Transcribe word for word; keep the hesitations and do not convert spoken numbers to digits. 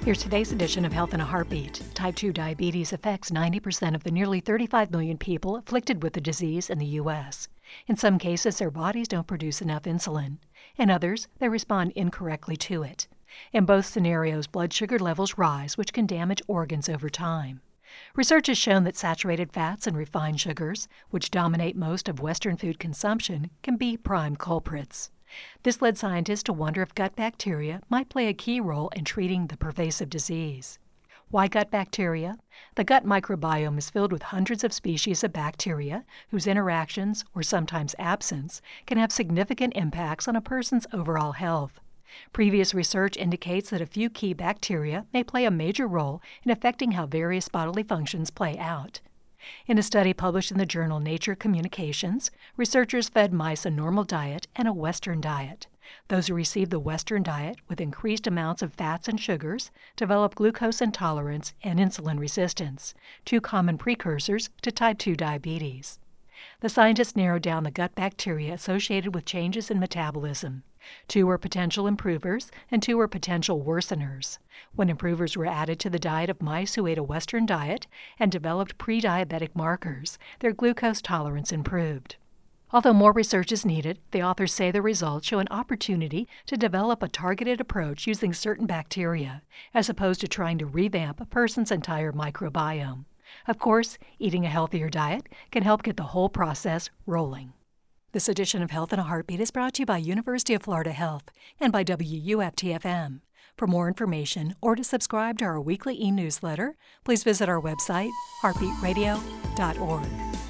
Here's today's edition of Health in a Heartbeat. Type two diabetes affects ninety percent of the nearly thirty-five million people afflicted with the disease in the U S. In some cases, their bodies don't produce enough insulin. In others, they respond incorrectly to it. In both scenarios, blood sugar levels rise, which can damage organs over time. Research has shown that saturated fats and refined sugars, which dominate most of Western food consumption, can be prime culprits. This led scientists to wonder if gut bacteria might play a key role in treating the pervasive disease. Why gut bacteria? The gut microbiome is filled with hundreds of species of bacteria whose interactions, or sometimes absence, can have significant impacts on a person's overall health. Previous research indicates that a few key bacteria may play a major role in affecting how various bodily functions play out. In a study published in the journal Nature Communications, researchers fed mice a normal diet and a Western diet. Those who received the Western diet with increased amounts of fats and sugars developed glucose intolerance and insulin resistance, two common precursors to type two diabetes. The scientists narrowed down the gut bacteria associated with changes in metabolism. Two were potential improvers and two were potential worseners. When improvers were added to the diet of mice who ate a Western diet and developed pre-diabetic markers, their glucose tolerance improved. Although more research is needed, the authors say the results show an opportunity to develop a targeted approach using certain bacteria, as opposed to trying to revamp a person's entire microbiome. Of course, eating a healthier diet can help get the whole process rolling. This edition of Health in a Heartbeat is brought to you by University of Florida Health and by W U F T F M. For more information or to subscribe to our weekly e-newsletter, please visit our website, heartbeat radio dot org.